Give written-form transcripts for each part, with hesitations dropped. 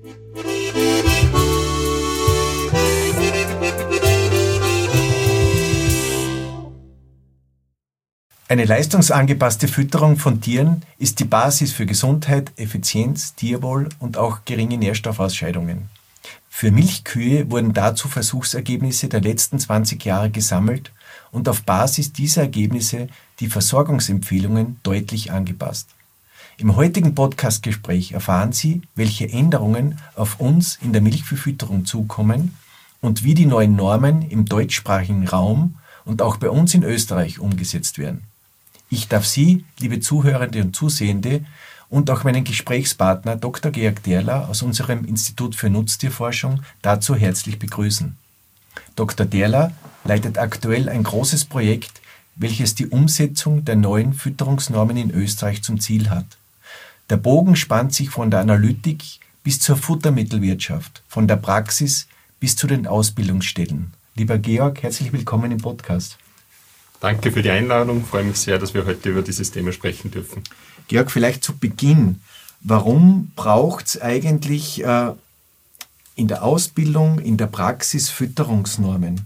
Eine leistungsangepasste Fütterung von Tieren ist die Basis für Gesundheit, Effizienz, Tierwohl und auch geringe Nährstoffausscheidungen. Für Milchkühe wurden dazu Versuchsergebnisse der letzten 20 Jahre gesammelt und auf Basis dieser Ergebnisse die Versorgungsempfehlungen deutlich angepasst. Im heutigen Podcast-Gespräch erfahren Sie, welche Änderungen auf uns in der Milchviehfütterung zukommen und wie die neuen Normen im deutschsprachigen Raum und auch bei uns in Österreich umgesetzt werden. Ich darf Sie, liebe Zuhörende und Zusehende, und auch meinen Gesprächspartner Dr. Georg Derler aus unserem Institut für Nutztierforschung dazu herzlich begrüßen. Dr. Derler leitet aktuell ein großes Projekt, welches die Umsetzung der neuen Fütterungsnormen in Österreich zum Ziel hat. Der Bogen spannt sich von der Analytik bis zur Futtermittelwirtschaft, von der Praxis bis zu den Ausbildungsstellen. Lieber Georg, herzlich willkommen im Podcast. Danke für die Einladung. Ich freue mich sehr, dass wir heute über dieses Thema sprechen dürfen. Georg, vielleicht zu Beginn. Warum braucht es eigentlich in der Ausbildung, in der Praxis Fütterungsnormen?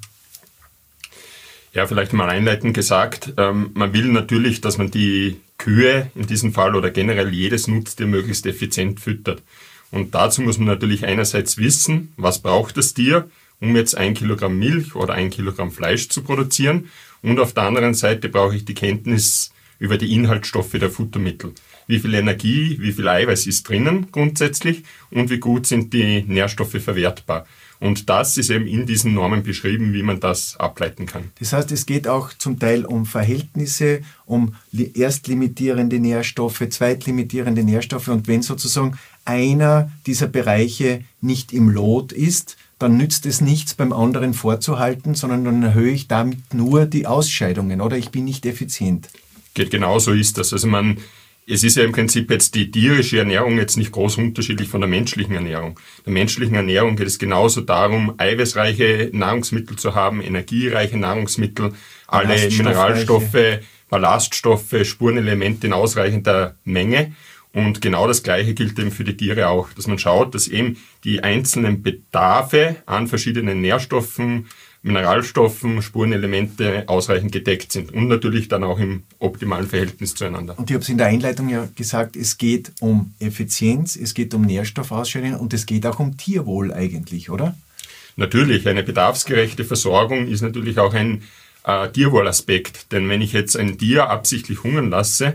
Ja, vielleicht mal einleitend gesagt, man will natürlich, dass man die Kühe in diesem Fall oder generell jedes Nutztier möglichst effizient füttert. Und dazu muss man natürlich einerseits wissen, was braucht das Tier, um jetzt 1 Kilogramm Milch oder 1 Kilogramm Fleisch zu produzieren. Und auf der anderen Seite brauche ich die Kenntnis über die Inhaltsstoffe der Futtermittel. Wie viel Energie, wie viel Eiweiß ist drinnen grundsätzlich und wie gut sind die Nährstoffe verwertbar. Und das ist eben in diesen Normen beschrieben, wie man das ableiten kann. Das heißt, es geht auch zum Teil um Verhältnisse, um erstlimitierende Nährstoffe, zweitlimitierende Nährstoffe. Und wenn sozusagen einer dieser Bereiche nicht im Lot ist, dann nützt es nichts, beim anderen vorzuhalten, sondern dann erhöhe ich damit nur die Ausscheidungen oder ich bin nicht effizient. Genau so ist das. Also es ist ja im Prinzip jetzt die tierische Ernährung jetzt nicht groß unterschiedlich von der menschlichen Ernährung. Der menschlichen Ernährung geht es genauso darum, eiweißreiche Nahrungsmittel zu haben, energiereiche Nahrungsmittel, alle Mineralstoffe, Ballaststoffe, Spurenelemente in ausreichender Menge. Und genau das Gleiche gilt eben für die Tiere auch, dass man schaut, dass eben die einzelnen Bedarfe an verschiedenen Nährstoffen, Mineralstoffen, Spurenelemente ausreichend gedeckt sind und natürlich dann auch im optimalen Verhältnis zueinander. Und ich habe es in der Einleitung ja gesagt, es geht um Effizienz, es geht um Nährstoffausscheidungen und es geht auch um Tierwohl eigentlich, oder? Natürlich, eine bedarfsgerechte Versorgung ist natürlich auch ein Tierwohlaspekt, denn wenn ich jetzt ein Tier absichtlich hungern lasse,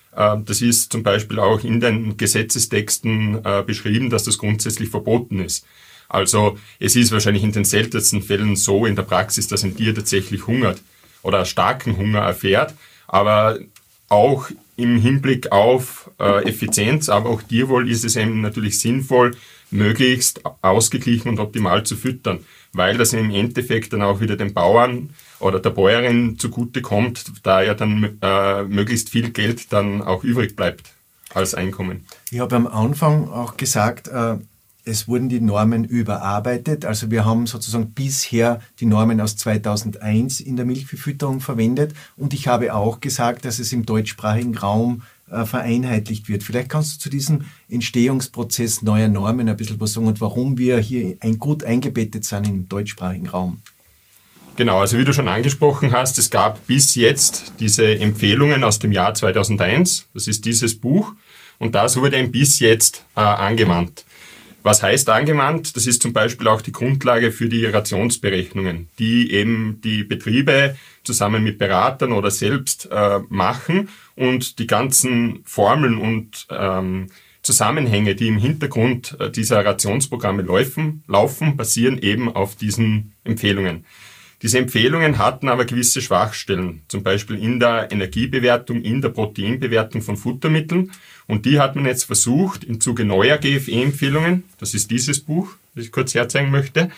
das ist zum Beispiel auch in den Gesetzestexten beschrieben, dass das grundsätzlich verboten ist. Also es ist wahrscheinlich in den seltensten Fällen so in der Praxis, dass ein Tier tatsächlich hungert oder starken Hunger erfährt, aber auch im Hinblick auf Effizienz, aber auch Tierwohl ist es eben natürlich sinnvoll, möglichst ausgeglichen und optimal zu füttern, weil das im Endeffekt dann auch wieder den Bauern oder der Bäuerin zugutekommt, da ja dann möglichst viel Geld dann auch übrig bleibt als Einkommen. Ich habe am Anfang auch gesagt, es wurden die Normen überarbeitet. Also wir haben sozusagen bisher die Normen aus 2001 in der Milchviehfütterung verwendet. Und ich habe auch gesagt, dass es im deutschsprachigen Raum vereinheitlicht wird. Vielleicht kannst du zu diesem Entstehungsprozess neuer Normen ein bisschen was sagen und warum wir hier gut eingebettet sind im deutschsprachigen Raum. Genau, also wie du schon angesprochen hast, es gab bis jetzt diese Empfehlungen aus dem Jahr 2001. Das ist dieses Buch. Und das wurde eben bis jetzt angewandt. Was heißt angewandt? Das ist zum Beispiel auch die Grundlage für die Rationsberechnungen, die eben die Betriebe zusammen mit Beratern oder selbst machen und die ganzen Formeln und Zusammenhänge, die im Hintergrund dieser Rationsprogramme laufen, basieren eben auf diesen Empfehlungen. Diese Empfehlungen hatten aber gewisse Schwachstellen, zum Beispiel in der Energiebewertung, in der Proteinbewertung von Futtermitteln. Und die hat man jetzt versucht, im Zuge neuer GFE-Empfehlungen, das ist dieses Buch, das ich kurz herzeigen möchte,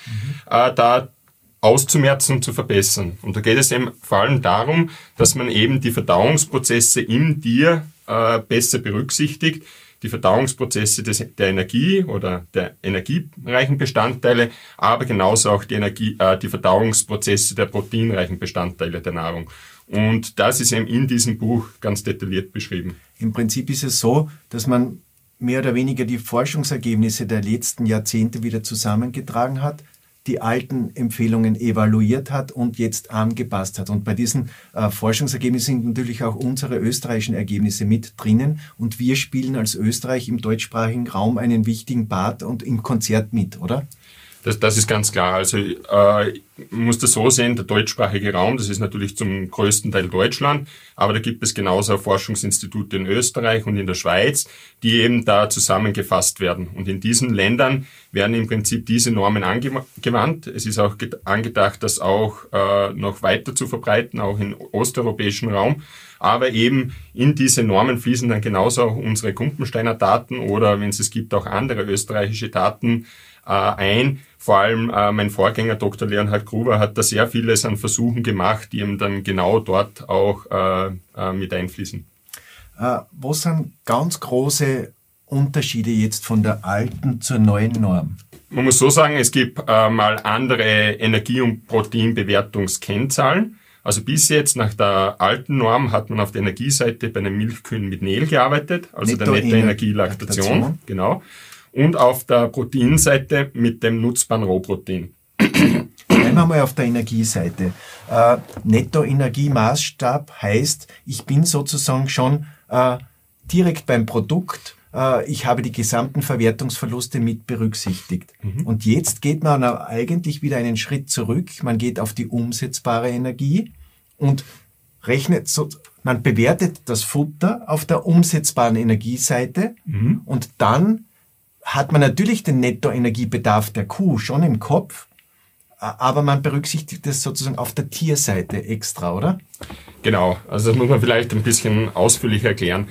da auszumerzen und zu verbessern. Und da geht es eben vor allem darum, dass man eben die Verdauungsprozesse im Tier besser berücksichtigt, die Verdauungsprozesse der Energie oder der energiereichen Bestandteile, aber genauso auch die Verdauungsprozesse der proteinreichen Bestandteile der Nahrung. Und das ist eben in diesem Buch ganz detailliert beschrieben. Im Prinzip ist es so, dass man mehr oder weniger die Forschungsergebnisse der letzten Jahrzehnte wieder zusammengetragen hat, die alten Empfehlungen evaluiert hat und jetzt angepasst hat. Und bei diesen Forschungsergebnissen sind natürlich auch unsere österreichischen Ergebnisse mit drinnen. Und wir spielen als Österreich im deutschsprachigen Raum einen wichtigen Part und im Konzert mit, oder? Das ist ganz klar. Also man muss das so sehen, der deutschsprachige Raum, das ist natürlich zum größten Teil Deutschland, aber da gibt es genauso Forschungsinstitute in Österreich und in der Schweiz, die eben da zusammengefasst werden. Und in diesen Ländern werden im Prinzip diese Normen angewandt. Es ist auch angedacht, das auch noch weiter zu verbreiten, auch im osteuropäischen Raum. Aber eben in diese Normen fließen dann genauso auch unsere Kumpensteiner Daten oder, wenn es gibt, auch andere österreichische Daten ein. Vor allem mein Vorgänger Dr. Leonhard Gruber hat da sehr vieles an Versuchen gemacht, die eben dann genau dort auch mit einfließen. Was sind ganz große Unterschiede jetzt von der alten zur neuen Norm? Man muss so sagen, es gibt mal andere Energie- und Proteinbewertungskennzahlen. Also bis jetzt nach der alten Norm hat man auf der Energieseite bei den Milchkühen mit NEL gearbeitet, also der Nettoenergie-Laktation, genau. Und auf der Proteinseite mit dem nutzbaren Rohprotein. Bleiben wir mal auf der Energieseite. Nettoenergiemaßstab heißt, ich bin sozusagen schon direkt beim Produkt, ich habe die gesamten Verwertungsverluste mit berücksichtigt. Und jetzt geht man eigentlich wieder einen Schritt zurück, man geht auf die umsetzbare Energie und rechnet man bewertet das Futter auf der umsetzbaren Energieseite und dann hat man natürlich den Nettoenergiebedarf der Kuh schon im Kopf, aber man berücksichtigt das sozusagen auf der Tierseite extra, oder? Genau, also das muss man vielleicht ein bisschen ausführlicher erklären.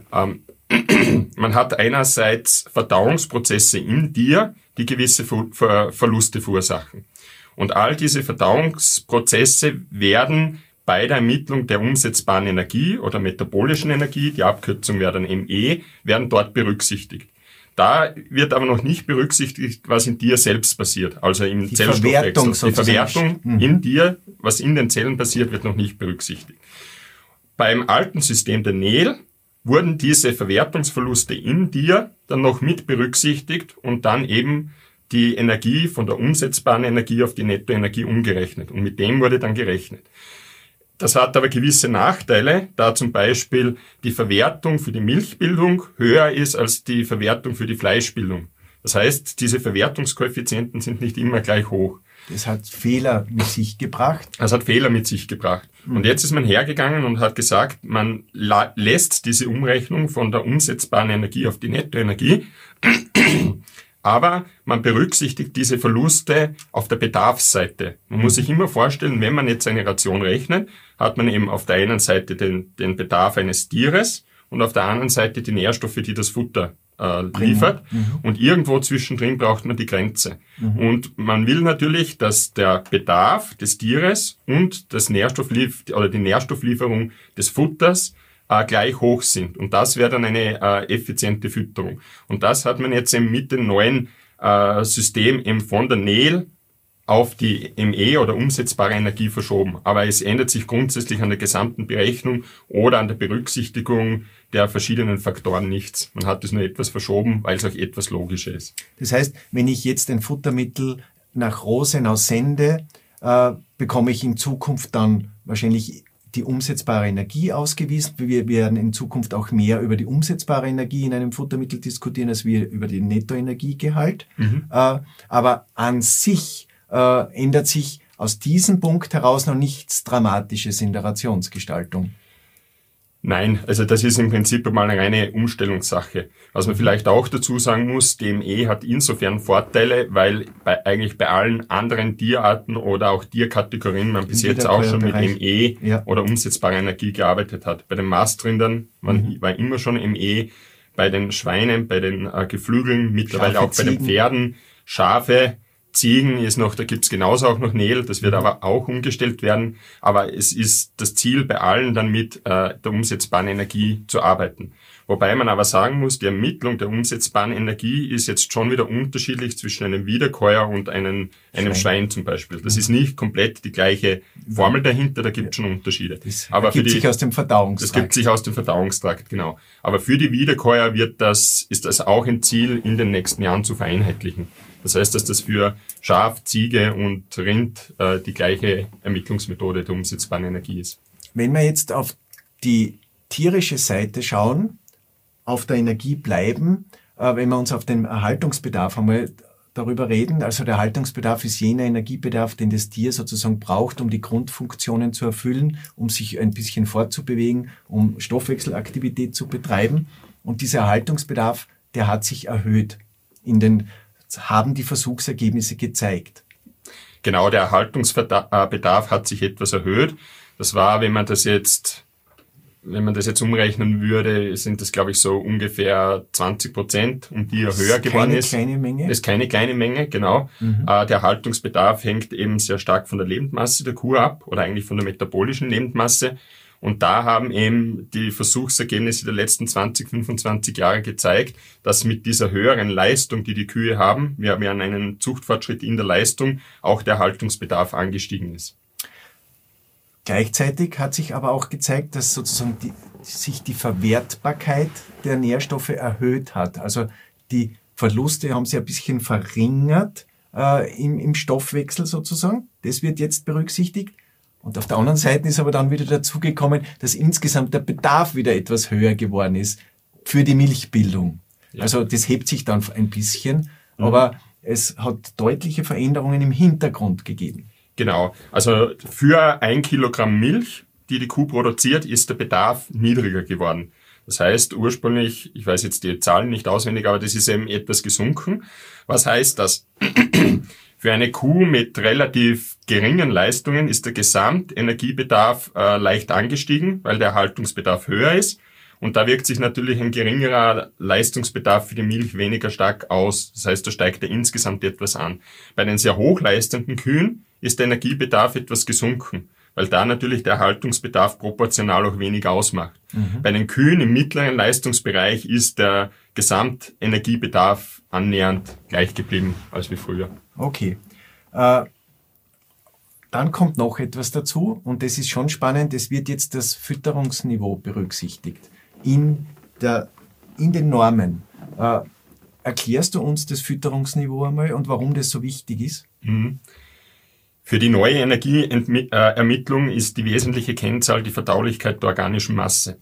Man hat einerseits Verdauungsprozesse im Tier, die gewisse Verluste verursachen. Und all diese Verdauungsprozesse werden bei der Ermittlung der umsetzbaren Energie oder metabolischen Energie, die Abkürzung wäre dann ME, werden dort berücksichtigt. Da wird aber noch nicht berücksichtigt, was in dir selbst passiert, also im Zellstoffwechsel. Die Verwertung in dir, was in den Zellen passiert, wird noch nicht berücksichtigt. Beim alten System der NEL wurden diese Verwertungsverluste in dir dann noch mit berücksichtigt und dann eben die Energie von der umsetzbaren Energie auf die Nettoenergie umgerechnet. Und mit dem wurde dann gerechnet. Das hat aber gewisse Nachteile, da zum Beispiel die Verwertung für die Milchbildung höher ist als die Verwertung für die Fleischbildung. Das heißt, diese Verwertungskoeffizienten sind nicht immer gleich hoch. Das hat Fehler mit sich gebracht. Und jetzt ist man hergegangen und hat gesagt, man lässt diese Umrechnung von der umsetzbaren Energie auf die Nettoenergie, aber man berücksichtigt diese Verluste auf der Bedarfsseite. Man muss sich immer vorstellen, wenn man jetzt eine Ration rechnet, hat man eben auf der einen Seite den Bedarf eines Tieres und auf der anderen Seite die Nährstoffe, die das Futter liefert. Und irgendwo zwischendrin braucht man die Grenze. Und man will natürlich, dass der Bedarf des Tieres und die Nährstofflieferung des Futters gleich hoch sind. Und das wäre dann eine effiziente Fütterung. Und das hat man jetzt eben mit dem neuen System eben von der NEL auf die ME oder umsetzbare Energie verschoben. Aber es ändert sich grundsätzlich an der gesamten Berechnung oder an der Berücksichtigung der verschiedenen Faktoren nichts. Man hat es nur etwas verschoben, weil es auch etwas logischer ist. Das heißt, wenn ich jetzt ein Futtermittel nach Rosenau sende, bekomme ich in Zukunft dann wahrscheinlich die umsetzbare Energie ausgewiesen. Wir werden in Zukunft auch mehr über die umsetzbare Energie in einem Futtermittel diskutieren, als wir über den Nettoenergiegehalt. Aber an sich ändert sich aus diesem Punkt heraus noch nichts Dramatisches in der Rationsgestaltung. Nein, also das ist im Prinzip mal eine reine Umstellungssache. Was man vielleicht auch dazu sagen muss, DME hat insofern Vorteile, weil eigentlich bei allen anderen Tierarten oder auch Tierkategorien man bis jetzt auch schon mit ME oder umsetzbarer Energie gearbeitet hat. Bei den Mastrindern war immer schon ME, bei den Schweinen, bei den Geflügeln, mittlerweile Schafe, auch bei den Pferden, Schafe, Ziegen ist noch, da gibt's genauso auch noch NEL, das wird aber auch umgestellt werden. Aber es ist das Ziel bei allen dann mit der umsetzbaren Energie zu arbeiten. Wobei man aber sagen muss, die Ermittlung der umsetzbaren Energie ist jetzt schon wieder unterschiedlich zwischen einem Wiederkäuer und einem Schwein zum Beispiel. Das ist nicht komplett die gleiche Formel dahinter, da gibt es schon Unterschiede. Das ergibt sich aus dem Verdauungstrakt. Das gibt sich aus dem Verdauungstrakt, genau. Aber für die Wiederkäuer ist das auch ein Ziel, in den nächsten Jahren zu vereinheitlichen. Das heißt, dass das für Schaf, Ziege und Rind die gleiche Ermittlungsmethode der umsetzbaren Energie ist. Wenn wir jetzt auf die tierische Seite schauen, auf der Energie bleiben, wenn wir uns auf den Erhaltungsbedarf einmal darüber reden. Also der Erhaltungsbedarf ist jener Energiebedarf, den das Tier sozusagen braucht, um die Grundfunktionen zu erfüllen, um sich ein bisschen fortzubewegen, um Stoffwechselaktivität zu betreiben. Und dieser Erhaltungsbedarf, der hat sich erhöht. Haben die Versuchsergebnisse gezeigt. Genau, der Erhaltungsbedarf hat sich etwas erhöht. Das war, wenn man das jetzt umrechnen würde, sind das, glaube ich, so ungefähr 20%, um die er höher geworden ist. Keine kleine Menge. Das ist keine kleine Menge, genau. Der Erhaltungsbedarf hängt eben sehr stark von der Lebendmasse der Kuh ab oder eigentlich von der metabolischen Lebendmasse. Und da haben eben die Versuchsergebnisse der letzten 20, 25 Jahre gezeigt, dass mit dieser höheren Leistung, die die Kühe haben, wir haben einen Zuchtfortschritt in der Leistung, auch der Erhaltungsbedarf angestiegen ist. Gleichzeitig hat sich aber auch gezeigt, dass sozusagen sich die Verwertbarkeit der Nährstoffe erhöht hat. Also die Verluste haben sich ein bisschen verringert im Stoffwechsel sozusagen. Das wird jetzt berücksichtigt. Und auf der anderen Seite ist aber dann wieder dazugekommen, dass insgesamt der Bedarf wieder etwas höher geworden ist für die Milchbildung. Ja. Also das hebt sich dann ein bisschen, aber es hat deutliche Veränderungen im Hintergrund gegeben. Genau, also für 1 Kilogramm Milch, die Kuh produziert, ist der Bedarf niedriger geworden. Das heißt ursprünglich, ich weiß jetzt die Zahlen nicht auswendig, aber das ist eben etwas gesunken. Was heißt das? Für eine Kuh mit relativ geringen Leistungen ist der Gesamtenergiebedarf leicht angestiegen, weil der Erhaltungsbedarf höher ist. Und da wirkt sich natürlich ein geringerer Leistungsbedarf für die Milch weniger stark aus. Das heißt, da steigt er insgesamt etwas an. Bei den sehr hochleistenden Kühen ist der Energiebedarf etwas gesunken, weil da natürlich der Erhaltungsbedarf proportional auch weniger ausmacht. Bei den Kühen im mittleren Leistungsbereich ist der Gesamtenergiebedarf annähernd gleich geblieben als wie früher. Okay. Dann kommt noch etwas dazu und das ist schon spannend. Es wird jetzt das Fütterungsniveau berücksichtigt in den Normen. Erklärst du uns das Fütterungsniveau einmal und warum das so wichtig ist? Für die neue Energieermittlung ist die wesentliche Kennzahl die Verdaulichkeit der organischen Masse.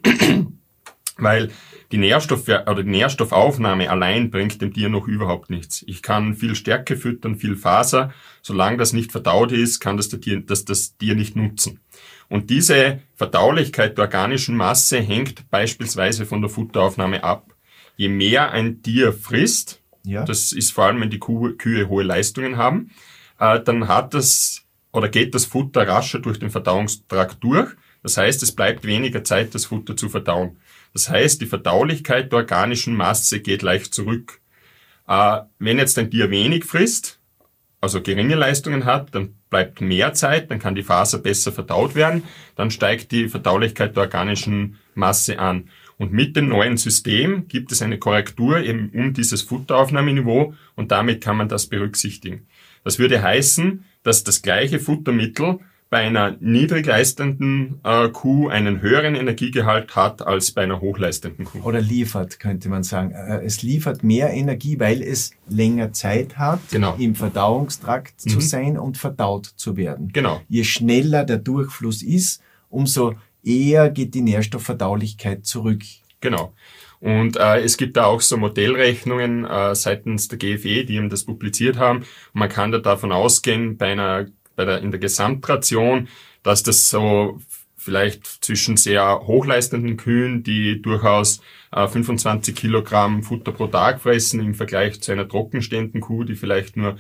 Weil die Nährstoffaufnahme allein bringt dem Tier noch überhaupt nichts. Ich kann viel Stärke füttern, viel Faser. Solange das nicht verdaut ist, kann das Tier nicht nutzen. Und diese Verdaulichkeit der organischen Masse hängt beispielsweise von der Futteraufnahme ab. Je mehr ein Tier frisst, das ist vor allem, wenn die Kühe hohe Leistungen haben, dann geht das Futter rascher durch den Verdauungstrakt durch. Das heißt, es bleibt weniger Zeit, das Futter zu verdauen. Das heißt, die Verdaulichkeit der organischen Masse geht leicht zurück. Wenn jetzt ein Tier wenig frisst, also geringe Leistungen hat, dann bleibt mehr Zeit, dann kann die Faser besser verdaut werden, dann steigt die Verdaulichkeit der organischen Masse an. Und mit dem neuen System gibt es eine Korrektur eben um dieses Futteraufnahmeniveau und damit kann man das berücksichtigen. Das würde heißen, dass das gleiche Futtermittel bei einer niedrig leistenden Kuh einen höheren Energiegehalt hat als bei einer hochleistenden Kuh. Oder liefert, könnte man sagen. Es liefert mehr Energie, weil es länger Zeit hat, im Verdauungstrakt zu sein und verdaut zu werden. Genau. Je schneller der Durchfluss ist, umso eher geht die Nährstoffverdaulichkeit zurück. Genau. Und es gibt da auch so Modellrechnungen seitens der GFE, die eben das publiziert haben. Und man kann da davon ausgehen, in der Gesamtration, dass das so vielleicht zwischen sehr hochleistenden Kühen, die durchaus 25 Kilogramm Futter pro Tag fressen, im Vergleich zu einer trockenstehenden Kuh, die vielleicht nur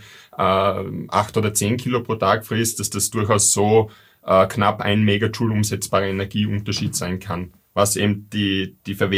8 oder 10 Kilo pro Tag frisst, dass das durchaus so knapp 1 Megajoule umsetzbare Energieunterschied sein kann. Was eben die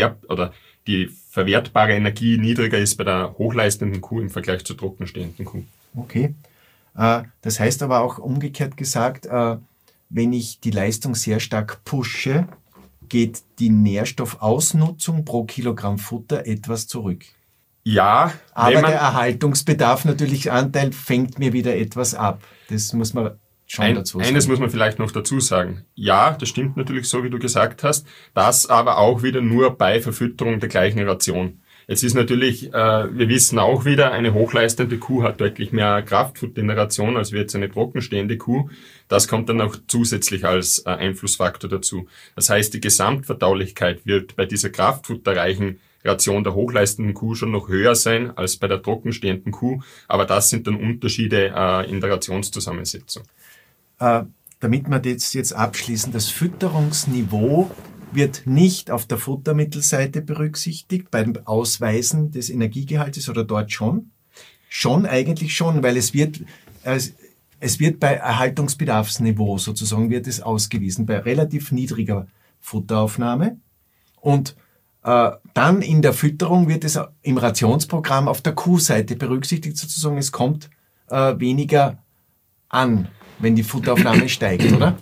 verwertbare Energie niedriger ist bei der hochleistenden Kuh im Vergleich zur trockenstehenden Kuh. Okay. Das heißt aber auch umgekehrt gesagt, wenn ich die Leistung sehr stark pushe, geht die Nährstoffausnutzung pro Kilogramm Futter etwas zurück. Ja, aber der Erhaltungsbedarf natürlich Anteil fängt mir wieder etwas ab. Das muss man schon dazu sagen. Eines muss man vielleicht noch dazu sagen. Ja, das stimmt natürlich so, wie du gesagt hast. Das aber auch wieder nur bei Verfütterung der gleichen Ration. Jetzt ist natürlich, wir wissen auch wieder, eine hochleistende Kuh hat deutlich mehr Kraftfutter in der Ration als jetzt eine trockenstehende Kuh. Das kommt dann auch zusätzlich als Einflussfaktor dazu. Das heißt, die Gesamtverdaulichkeit wird bei dieser kraftfutterreichen Ration der hochleistenden Kuh schon noch höher sein als bei der trockenstehenden Kuh. Aber das sind dann Unterschiede in der Rationszusammensetzung. Damit wir das jetzt abschließen, das Fütterungsniveau wird nicht auf der Futtermittelseite berücksichtigt beim Ausweisen des Energiegehaltes oder dort schon? Eigentlich schon, weil es wird bei Erhaltungsbedarfsniveau sozusagen wird es ausgewiesen, bei relativ niedriger Futteraufnahme. Und dann in der Fütterung wird es im Rationsprogramm auf der Kuhseite berücksichtigt, sozusagen es kommt weniger an, wenn die Futteraufnahme steigt, oder?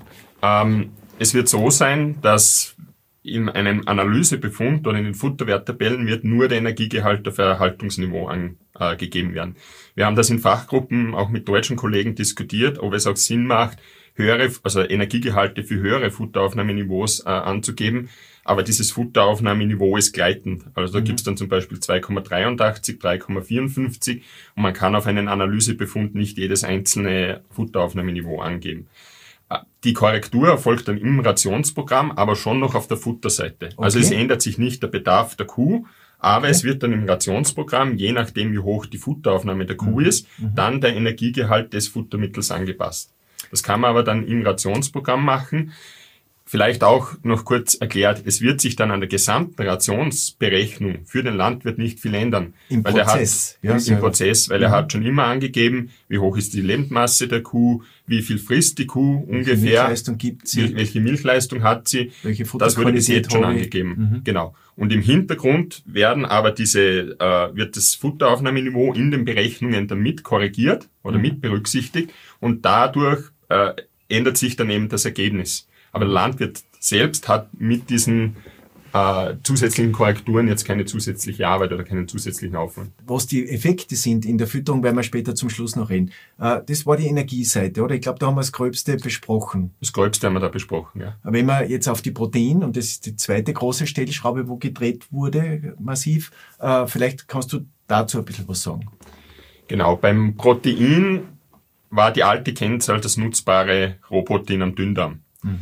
Es wird so sein, dass in einem Analysebefund oder in den Futterwerttabellen wird nur der Energiegehalt auf Erhaltungsniveau angegeben werden. Wir haben das in Fachgruppen auch mit deutschen Kollegen diskutiert, ob es auch Sinn macht, also Energiegehalte für höhere Futteraufnahmeniveaus anzugeben. Aber dieses Futteraufnahmeniveau ist gleitend. Also da gibt's dann zum Beispiel 2,83, 3,54 und man kann auf einen Analysebefund nicht jedes einzelne Futteraufnahmeniveau angeben. Die Korrektur erfolgt dann im Rationsprogramm, aber schon noch auf der Futterseite. Okay. Also es ändert sich nicht der Bedarf der Kuh, aber es wird dann im Rationsprogramm, je nachdem wie hoch die Futteraufnahme der Kuh ist, dann der Energiegehalt des Futtermittels angepasst. Das kann man aber dann im Rationsprogramm machen. Vielleicht auch noch kurz erklärt, es wird sich dann an der gesamten Rationsberechnung für den Landwirt nicht viel ändern. Im Prozess, weil er hat schon immer angegeben, wie hoch ist die Lebendmasse der Kuh, wie viel frisst die Kuh ungefähr, Milchleistung gibt sie, welche Milchleistung hat sie, das wurde bis jetzt schon angegeben. Genau. Und im Hintergrund werden aber wird das Futteraufnahmeniveau in den Berechnungen dann mit korrigiert oder mit berücksichtigt und dadurch ändert sich dann eben das Ergebnis. Aber der Landwirt selbst hat mit diesen zusätzlichen Korrekturen jetzt keine zusätzliche Arbeit oder keinen zusätzlichen Aufwand. Was die Effekte sind in der Fütterung, werden wir später zum Schluss noch reden. Das war die Energieseite, oder? Ich glaube, da haben wir das Gröbste besprochen. Das Gröbste haben wir da besprochen, ja. Aber wenn wir jetzt auf die Protein, und das ist die zweite große Stellschraube, wo gedreht wurde, massiv, vielleicht kannst du dazu ein bisschen was sagen. Genau, beim Protein war die alte Kennzahl das nutzbare Rohprotein am Dünndarm.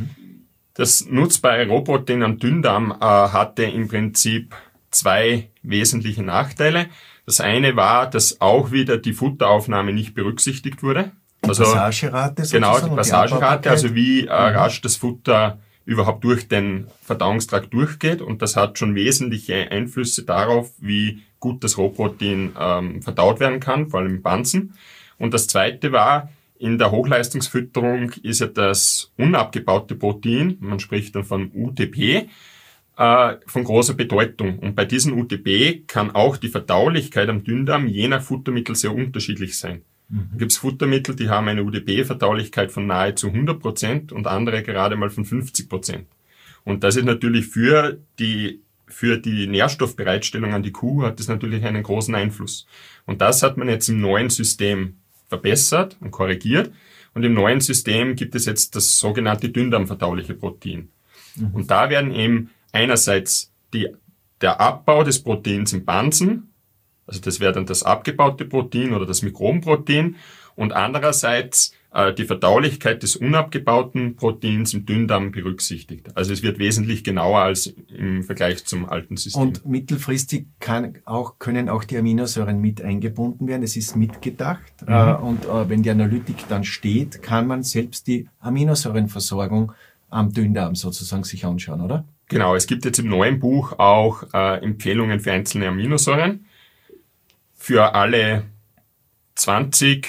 Das nutzbare Rohprotein am Dünndarm hatte im Prinzip zwei wesentliche Nachteile. Das eine war, dass auch wieder die Futteraufnahme nicht berücksichtigt wurde. Also, Passagerate sozusagen. Genau, die Passagerate, also wie rasch das Futter überhaupt durch den Verdauungstrakt durchgeht. Und das hat schon wesentliche Einflüsse darauf, wie gut das Rohprotein verdaut werden kann, vor allem im Pansen. Und das zweite war, in der Hochleistungsfütterung ist ja das unabgebaute Protein, man spricht dann von UTP, von großer Bedeutung. Und bei diesem UTP kann auch die Verdaulichkeit am Dünndarm je nach Futtermittel sehr unterschiedlich sein. Da gibt es Futtermittel, die haben eine UTP-Verdaulichkeit von nahezu 100% und andere gerade mal von 50%. Und das ist natürlich für die Nährstoffbereitstellung an die Kuh hat das natürlich einen großen Einfluss. Und das hat man jetzt im neuen System verbessert und korrigiert. Und im neuen System gibt es jetzt das sogenannte dünndarmverdauliche Protein. Und da werden eben einerseits der Abbau des Proteins im Pansen, also das wäre dann das abgebaute Protein oder das Mikrobenprotein, und andererseits die Verdaulichkeit des unabgebauten Proteins im Dünndarm berücksichtigt. Also es wird wesentlich genauer als im Vergleich zum alten System. Und mittelfristig können auch die Aminosäuren mit eingebunden werden. Es ist mitgedacht. Und wenn die Analytik dann steht, kann man selbst die Aminosäurenversorgung am Dünndarm sozusagen sich anschauen, oder? Genau, es gibt jetzt im neuen Buch auch Empfehlungen für einzelne Aminosäuren. Für alle 20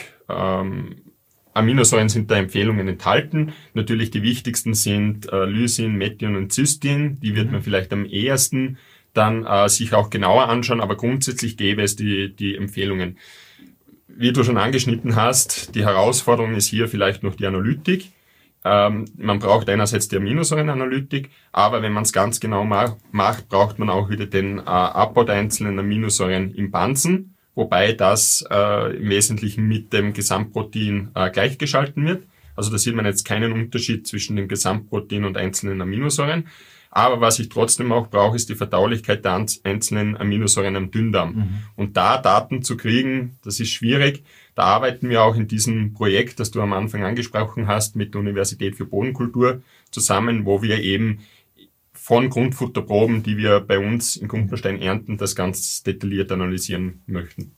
Aminosäuren sind da Empfehlungen enthalten. Natürlich die wichtigsten sind Lysin, Methion und Cystin. Die wird man vielleicht am ehesten dann sich auch genauer anschauen, aber grundsätzlich gäbe es die Empfehlungen. Wie du schon angeschnitten hast, die Herausforderung ist hier vielleicht noch die Analytik. Man braucht einerseits die Aminosäurenanalytik, aber wenn man es ganz genau macht, braucht man auch wieder den Abbau der einzelnen Aminosäuren im Bansen, wobei das im Wesentlichen mit dem Gesamtprotein gleichgeschalten wird. Also da sieht man jetzt keinen Unterschied zwischen dem Gesamtprotein und einzelnen Aminosäuren. Aber was ich trotzdem auch brauche, ist die Verdaulichkeit der einzelnen Aminosäuren am Dünndarm. Und da Daten zu kriegen, das ist schwierig. Da arbeiten wir auch in diesem Projekt, das du am Anfang angesprochen hast, mit der Universität für Bodenkultur zusammen, wo wir eben von Grundfutterproben, die wir bei uns in Kumpenstein ernten, das ganz detailliert analysieren möchten.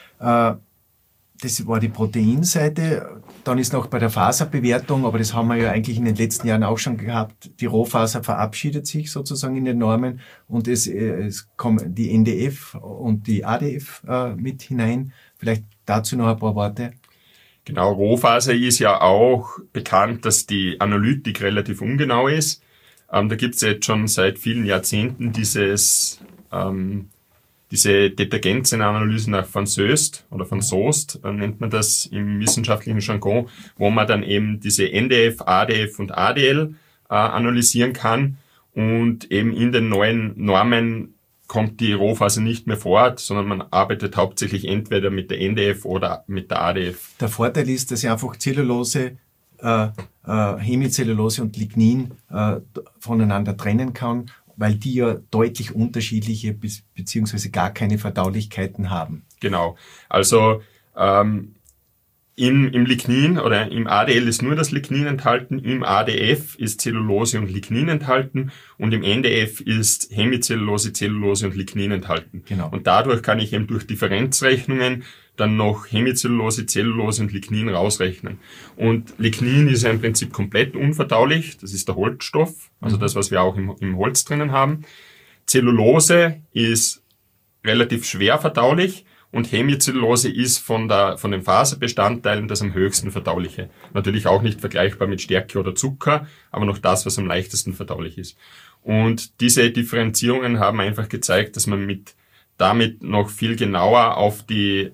Das war die Proteinseite. Dann ist noch bei der Faserbewertung, aber das haben wir ja eigentlich in den letzten Jahren auch schon gehabt. Die Rohfaser verabschiedet sich sozusagen in den Normen und es kommen die NDF und die ADF mit hinein. Vielleicht dazu noch ein paar Worte. Genau, Rohfaser ist ja auch bekannt, dass die Analytik relativ ungenau ist. Da gibt es jetzt schon seit vielen Jahrzehnten diese Detergenzienanalyse nach Van Soest oder Van Soest, nennt man das im wissenschaftlichen Jargon, wo man dann eben diese NDF, ADF und ADL analysieren kann. Und eben in den neuen Normen kommt die Rohfaser nicht mehr vor, sondern man arbeitet hauptsächlich entweder mit der NDF oder mit der ADF. Der Vorteil ist, dass ich einfach Zellulose, Hemicellulose und Lignin voneinander trennen kann, weil die ja deutlich unterschiedliche beziehungsweise gar keine Verdaulichkeiten haben. Genau. Also im Lignin oder im ADL ist nur das Lignin enthalten, im ADF ist Zellulose und Lignin enthalten und im NDF ist Hemicellulose, Zellulose und Lignin enthalten. Genau. Und dadurch kann ich eben durch Differenzrechnungen dann noch Hemicellulose, Zellulose und Lignin rausrechnen. Und Lignin ist ja im Prinzip komplett unverdaulich, das ist der Holzstoff, also das, was wir auch im Holz drinnen haben. Zellulose ist relativ schwer verdaulich und Hemicellulose ist von den Faserbestandteilen das am höchsten verdauliche. Natürlich auch nicht vergleichbar mit Stärke oder Zucker, aber noch das, was am leichtesten verdaulich ist. Und diese Differenzierungen haben einfach gezeigt, dass man damit noch viel genauer auf den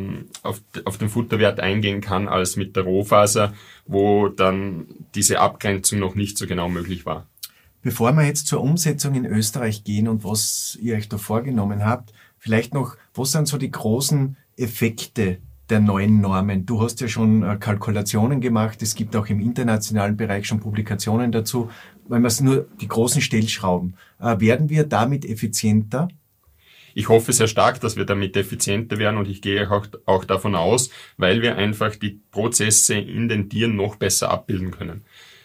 Futterwert eingehen kann als mit der Rohfaser, wo dann diese Abgrenzung noch nicht so genau möglich war. Bevor wir jetzt zur Umsetzung in Österreich gehen und was ihr euch da vorgenommen habt, vielleicht noch, was sind so die großen Effekte der neuen Normen? Du hast ja schon Kalkulationen gemacht, es gibt auch im internationalen Bereich schon Publikationen dazu, wenn wir es nur die großen Stellschrauben. Werden wir damit effizienter? Ich hoffe sehr stark, dass wir damit effizienter werden und ich gehe auch davon aus, weil wir einfach die Prozesse in den Tieren noch besser abbilden können.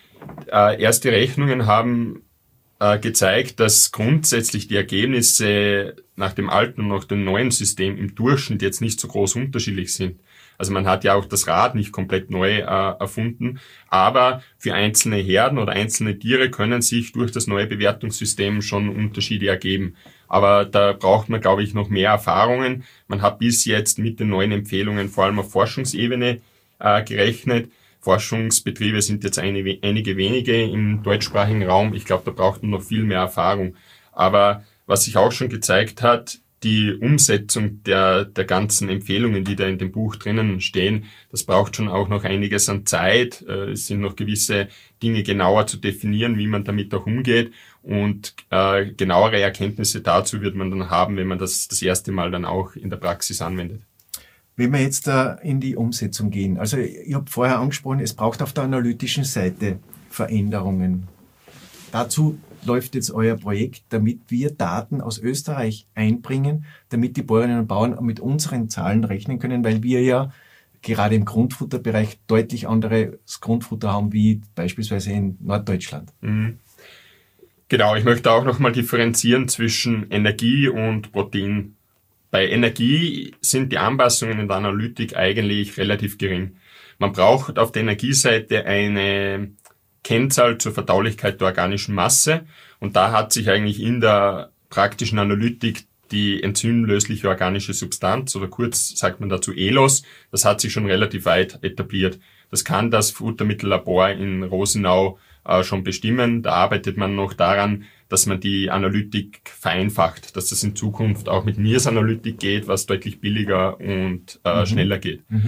Erste Rechnungen haben gezeigt, dass grundsätzlich die Ergebnisse nach dem alten und nach dem neuen System im Durchschnitt jetzt nicht so groß unterschiedlich sind. Also man hat ja auch das Rad nicht komplett neu erfunden, aber für einzelne Herden oder einzelne Tiere können sich durch das neue Bewertungssystem schon Unterschiede ergeben. Aber da braucht man, glaube ich, noch mehr Erfahrungen. Man hat bis jetzt mit den neuen Empfehlungen vor allem auf Forschungsebene gerechnet. Forschungsbetriebe sind jetzt einige wenige im deutschsprachigen Raum. Ich glaube, da braucht man noch viel mehr Erfahrung. Aber was sich auch schon gezeigt hat, die Umsetzung der ganzen Empfehlungen, die da in dem Buch drinnen stehen, das braucht schon auch noch einiges an Zeit. Es sind noch gewisse Dinge genauer zu definieren, wie man damit auch umgeht. Und genauere Erkenntnisse dazu wird man dann haben, wenn man das erste Mal dann auch in der Praxis anwendet. Wenn wir jetzt in die Umsetzung gehen, also ich habe vorher angesprochen, es braucht auf der analytischen Seite Veränderungen. Dazu läuft jetzt euer Projekt, damit wir Daten aus Österreich einbringen, damit die Bäuerinnen und Bauern mit unseren Zahlen rechnen können, weil wir ja gerade im Grundfutterbereich deutlich anderes Grundfutter haben, wie beispielsweise in Norddeutschland. Mhm. Genau, ich möchte auch nochmal differenzieren zwischen Energie und Protein. Bei Energie sind die Anpassungen in der Analytik eigentlich relativ gering. Man braucht auf der Energieseite eine Kennzahl zur Verdaulichkeit der organischen Masse und da hat sich eigentlich in der praktischen Analytik die enzymlösliche organische Substanz oder kurz sagt man dazu ELOS, das hat sich schon relativ weit etabliert. Das kann das Futtermittellabor in Rosenau schon bestimmen. Da arbeitet man noch daran, dass man die Analytik vereinfacht, dass das in Zukunft auch mit NIRS-Analytik geht, was deutlich billiger und schneller geht.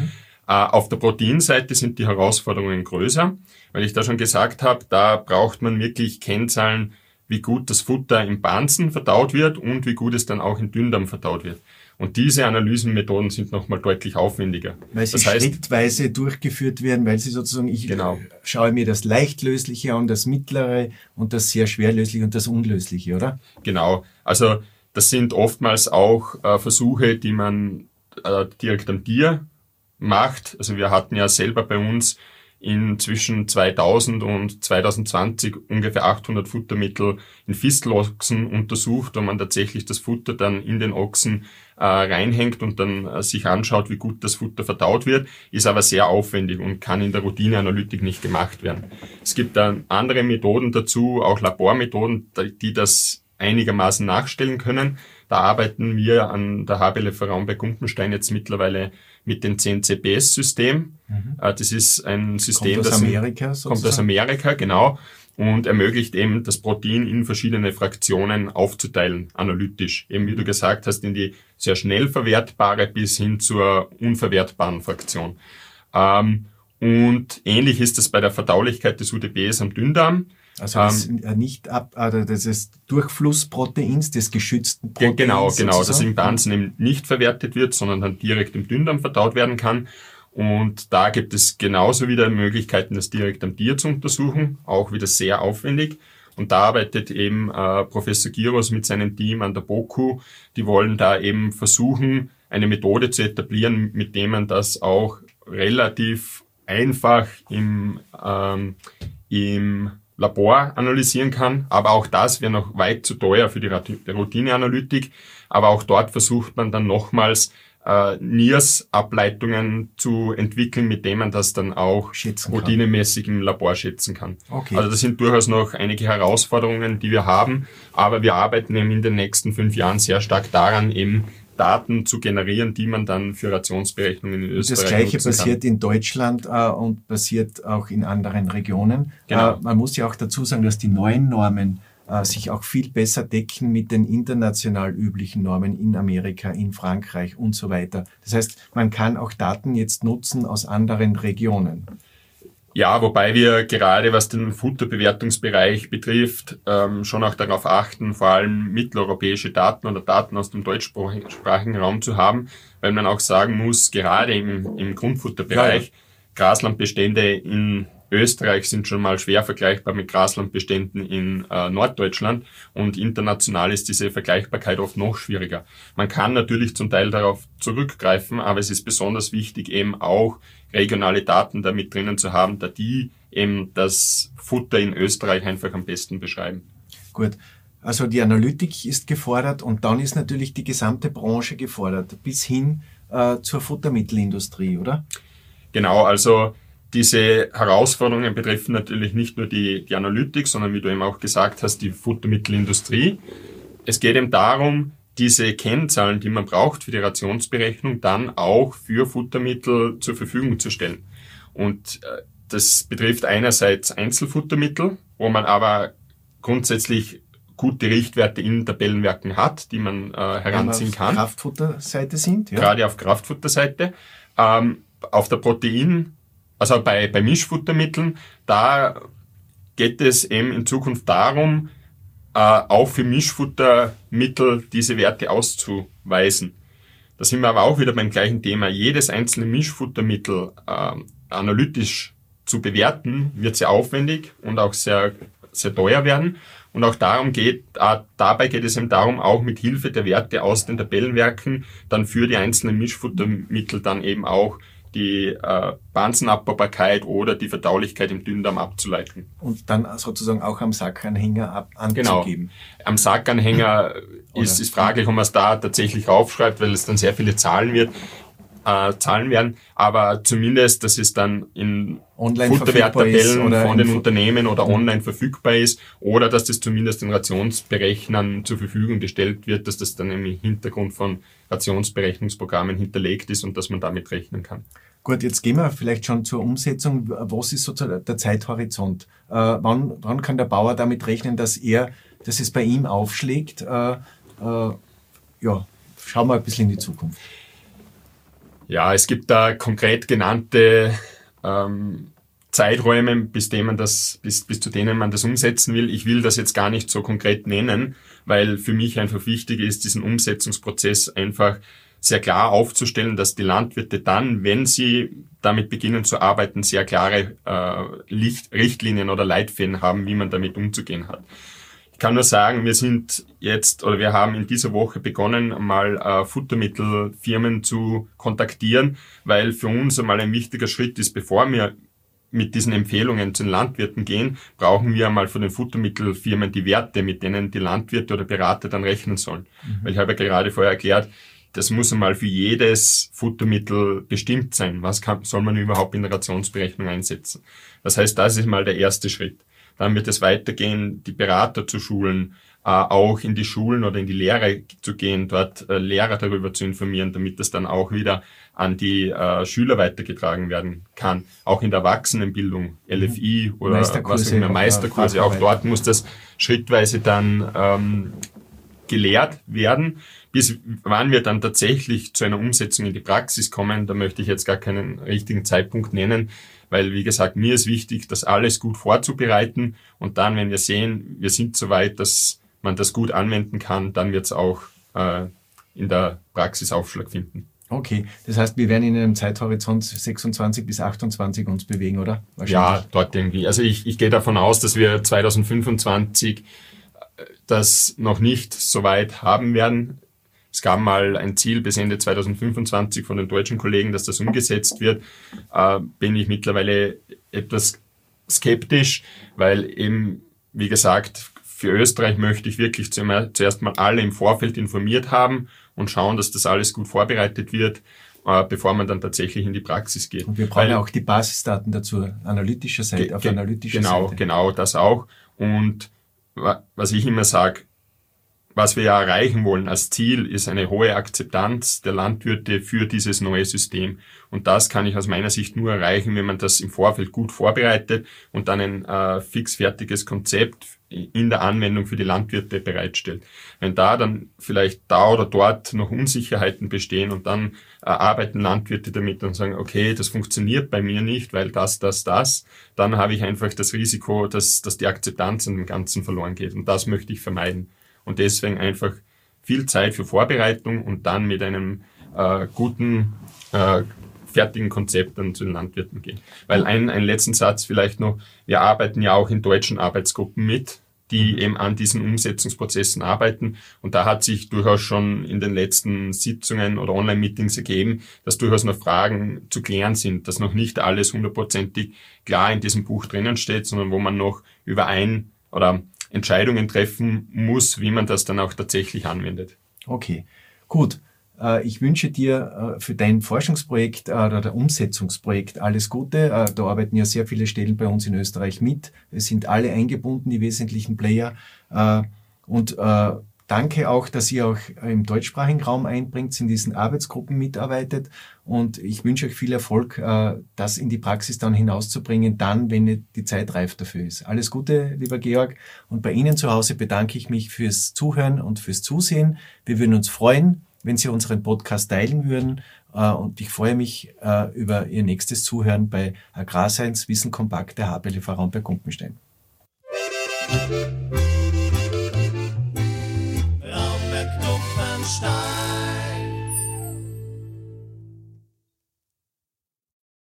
Auf der Proteinseite sind die Herausforderungen größer, weil ich da schon gesagt habe, da braucht man wirklich Kennzahlen, wie gut das Futter im Banzen verdaut wird und wie gut es dann auch im Dünndarm verdaut wird. Und diese Analysenmethoden sind nochmal deutlich aufwendiger. Weil sie schrittweise durchgeführt werden, weil sie sozusagen, schaue mir das Leichtlösliche an, das Mittlere und das sehr Schwerlösliche und das Unlösliche, oder? Genau. Also das sind oftmals auch Versuche, die man direkt am Tier macht. Also wir hatten ja selber bei uns zwischen 2000 und 2020 ungefähr 800 Futtermittel in Fistelochsen untersucht, wo man tatsächlich das Futter dann in den Ochsen reinhängt und dann sich anschaut, wie gut das Futter verdaut wird, ist aber sehr aufwendig und kann in der Routineanalytik nicht gemacht werden. Es gibt dann andere Methoden dazu, auch Labormethoden, die das einigermaßen nachstellen können. Da arbeiten wir an der HBLF Raum bei Gumpenstein jetzt mittlerweile mit dem 10CPS-System. Das ist ein System, kommt aus Amerika, genau, und ermöglicht eben, das Protein in verschiedene Fraktionen aufzuteilen, analytisch. Eben wie du gesagt hast, in die sehr schnell verwertbare bis hin zur unverwertbaren Fraktion. Und ähnlich ist es bei der Verdaulichkeit des UTPs am Dünndarm. Also das ist Durchflussproteins des geschützten Proteins. Genau, das im Banzen eben nicht verwertet wird, sondern dann direkt im Dünndarm verdaut werden kann. Und da gibt es genauso wieder Möglichkeiten, das direkt am Tier zu untersuchen, auch wieder sehr aufwendig. Und da arbeitet eben Professor Giros mit seinem Team an der BOKU. Die wollen da eben versuchen, eine Methode zu etablieren, mit der man das auch relativ einfach im Labor analysieren kann, aber auch das wäre noch weit zu teuer für die Routineanalytik. Aber auch dort versucht man dann nochmals NIRS-Ableitungen zu entwickeln, mit denen man das dann auch routinemäßig im Labor schätzen kann. Okay. Also das sind durchaus noch einige Herausforderungen, die wir haben, aber wir arbeiten eben in den nächsten 5 Jahren sehr stark daran, eben Daten zu generieren, die man dann für Rationsberechnungen in Österreich nutzen kann. Das Gleiche passiert in Deutschland und passiert auch in anderen Regionen. Genau. Man muss ja auch dazu sagen, dass die neuen Normen sich auch viel besser decken mit den international üblichen Normen in Amerika, in Frankreich und so weiter. Das heißt, man kann auch Daten jetzt nutzen aus anderen Regionen. Ja, wobei wir gerade, was den Futterbewertungsbereich betrifft, schon auch darauf achten, vor allem mitteleuropäische Daten oder Daten aus dem deutschsprachigen Raum zu haben, weil man auch sagen muss, gerade im Grundfutterbereich, Graslandbestände in Österreich sind schon mal schwer vergleichbar mit Graslandbeständen in Norddeutschland und international ist diese Vergleichbarkeit oft noch schwieriger. Man kann natürlich zum Teil darauf zurückgreifen, aber es ist besonders wichtig, eben auch regionale Daten da mit drinnen zu haben, da die eben das Futter in Österreich einfach am besten beschreiben. Gut, also die Analytik ist gefordert und dann ist natürlich die gesamte Branche gefordert, bis hin zur Futtermittelindustrie, oder? Genau, also diese Herausforderungen betreffen natürlich nicht nur die Analytik, sondern wie du eben auch gesagt hast, die Futtermittelindustrie. Es geht eben darum, diese Kennzahlen, die man braucht für die Rationsberechnung, dann auch für Futtermittel zur Verfügung zu stellen. Und das betrifft einerseits Einzelfuttermittel, wo man aber grundsätzlich gute Richtwerte in Tabellenwerken hat, die man heranziehen kann. Auf Kraftfutterseite sind, ja. Gerade auf Kraftfutterseite. Auf der also bei Mischfuttermitteln, da geht es eben in Zukunft darum, auch für Mischfuttermittel diese Werte auszuweisen. Da sind wir aber auch wieder beim gleichen Thema. Jedes einzelne Mischfuttermittel analytisch zu bewerten, wird sehr aufwendig und auch sehr, sehr teuer werden. Und auch dabei geht es eben darum, auch mit Hilfe der Werte aus den Tabellenwerken dann für die einzelnen Mischfuttermittel dann eben auch die Banzenabbaubarkeit oder die Verdaulichkeit im Dünndarm abzuleiten. Und dann sozusagen auch am Sackanhänger anzugeben. Genau. Am Sackanhänger ist fraglich, ob man es da tatsächlich raufschreibt, weil es dann sehr viele Zahlen werden. Aber zumindest, dass es dann in Futterwerttabellen von den Unternehmen oder online verfügbar ist oder dass das zumindest den Rationsberechnern zur Verfügung gestellt wird, dass das dann im Hintergrund von Rationsberechnungsprogrammen hinterlegt ist und dass man damit rechnen kann. Gut, jetzt gehen wir vielleicht schon zur Umsetzung. Was ist sozusagen der Zeithorizont? Wann kann der Bauer damit rechnen, dass es bei ihm aufschlägt? Schauen wir ein bisschen in die Zukunft. Ja, es gibt da konkret genannte Zeiträume, bis zu denen man das umsetzen will. Ich will das jetzt gar nicht so konkret nennen, weil für mich einfach wichtig ist, diesen Umsetzungsprozess einfach sehr klar aufzustellen, dass die Landwirte dann, wenn sie damit beginnen zu arbeiten, sehr klare Richtlinien oder Leitfäden haben, wie man damit umzugehen hat. Ich kann nur sagen, wir haben in dieser Woche begonnen, mal Futtermittelfirmen zu kontaktieren, weil für uns einmal ein wichtiger Schritt ist, bevor wir mit diesen Empfehlungen zu den Landwirten gehen, brauchen wir einmal von den Futtermittelfirmen die Werte, mit denen die Landwirte oder Berater dann rechnen sollen. Weil ich habe ja gerade vorher erklärt, das muss einmal für jedes Futtermittel bestimmt sein. Soll man überhaupt in der Rationsberechnung einsetzen? Das heißt, das ist mal der erste Schritt. Dann wird es weitergehen, die Berater zu schulen, auch in die Schulen oder in die Lehre zu gehen, dort Lehrer darüber zu informieren, damit das dann auch wieder an die Schüler weitergetragen werden kann. Auch in der Erwachsenenbildung, LFI oder Meisterkurse, auch dort muss das schrittweise dann gelehrt werden. Bis wann wir dann tatsächlich zu einer Umsetzung in die Praxis kommen, da möchte ich jetzt gar keinen richtigen Zeitpunkt nennen, weil, wie gesagt, mir ist wichtig, das alles gut vorzubereiten und dann, wenn wir sehen, wir sind so weit, dass man das gut anwenden kann, dann wird es auch in der Praxis Aufschlag finden. Okay, das heißt, wir werden in einem Zeithorizont 26 bis 28 uns bewegen, oder? Ja, dort irgendwie. Also ich gehe davon aus, dass wir 2025 das noch nicht so weit haben werden. Es gab mal ein Ziel bis Ende 2025 von den deutschen Kollegen, dass das umgesetzt wird. Bin ich mittlerweile etwas skeptisch, weil eben, wie gesagt, für Österreich möchte ich wirklich zuerst mal alle im Vorfeld informiert haben und schauen, dass das alles gut vorbereitet wird, bevor man dann tatsächlich in die Praxis geht. Und wir brauchen ja auch die Basisdaten dazu, analytischer Seite, auf analytischer Seite. Genau, das auch. Und was ich immer sage, was wir ja erreichen wollen als Ziel, ist eine hohe Akzeptanz der Landwirte für dieses neue System. Und das kann ich aus meiner Sicht nur erreichen, wenn man das im Vorfeld gut vorbereitet und dann ein fixfertiges Konzept in der Anwendung für die Landwirte bereitstellt. Wenn da dann vielleicht da oder dort noch Unsicherheiten bestehen und dann arbeiten Landwirte damit und sagen, okay, das funktioniert bei mir nicht, weil das, dann habe ich einfach das Risiko, dass die Akzeptanz an dem Ganzen verloren geht. Und das möchte ich vermeiden. Und deswegen einfach viel Zeit für Vorbereitung und dann mit einem guten, fertigen Konzept dann zu den Landwirten gehen. Weil einen letzten Satz vielleicht noch, wir arbeiten ja auch in deutschen Arbeitsgruppen mit, die eben an diesen Umsetzungsprozessen arbeiten. Und da hat sich durchaus schon in den letzten Sitzungen oder Online-Meetings ergeben, dass durchaus noch Fragen zu klären sind, dass noch nicht alles 100% klar in diesem Buch drinnen steht, sondern wo man noch oder Entscheidungen treffen muss, wie man das dann auch tatsächlich anwendet. Okay, gut. Ich wünsche dir für dein Forschungsprojekt oder der Umsetzungsprojekt alles Gute. Da arbeiten ja sehr viele Stellen bei uns in Österreich mit. Es sind alle eingebunden, die wesentlichen Player. Und danke auch, dass ihr auch im deutschsprachigen Raum einbringt, in diesen Arbeitsgruppen mitarbeitet. Und ich wünsche euch viel Erfolg, das in die Praxis dann hinauszubringen, dann, wenn die Zeit reif dafür ist. Alles Gute, lieber Georg. Und bei Ihnen zu Hause bedanke ich mich fürs Zuhören und fürs Zusehen. Wir würden uns freuen, wenn Sie unseren Podcast teilen würden. Und ich freue mich über Ihr nächstes Zuhören bei Agrarscience Wissen kompakt, der HPLV-Raum bei Gumpenstein.